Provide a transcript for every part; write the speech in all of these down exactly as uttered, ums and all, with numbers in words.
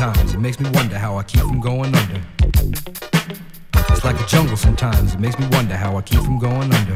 sometimes, it makes me wonder how I keep from going under. It's like a jungle sometimes, it makes me wonder how I keep from going under.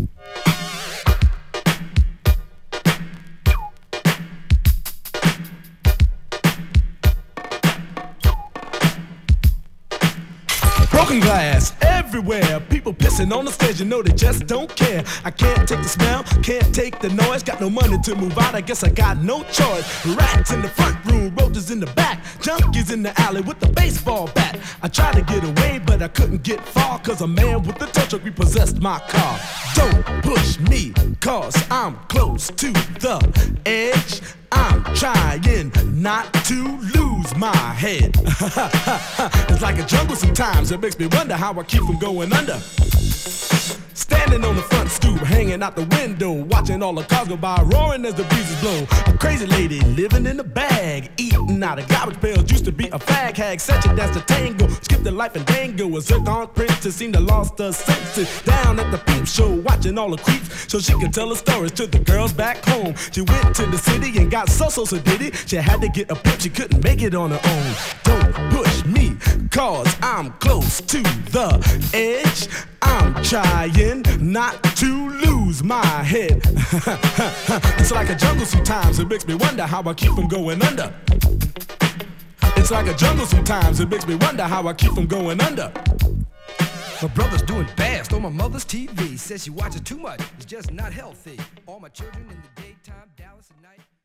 Broken glass everywhere, people pissing on the stage, you know they just don't care. I can't take the smell, can't take the noise, got no money to move out, I guess I got no choice. Rats in the front room, roaches in the back, junkies in the alley with the baseball bat. I tried to get away, but I couldn't get far, cause a man with a tow truck repossessed my car. Don't push me, cause I'm close to the edge. I'm trying not to lose my head. It's like a jungle sometimes, it makes me wonder how I keep from going under. Standing on the front stoop, hanging out the window, watching all the cars go by, roaring as the breezes blow. A crazy lady living in a bag, eating out of garbage pails, used to be a fag hag, such a dance to tango, skipped the life and dango. A zircon princess seemed to lost her senses, down at the peep show, watching all the creeps, so she could tell her stories to the girls back home. She went to the city and got so so so did it. She had to get a pimp, she couldn't make it on her own. Don't push me, cause I'm close to the edge. I'm trying not to lose my head. It's like a jungle sometimes, it makes me wonder how I keep from going under. It's like a jungle sometimes, it makes me wonder how I keep from going under. My brother's doing fast on my mother's T V. Says she watches too much, it's just not healthy. All my children in the daytime, Dallas at night.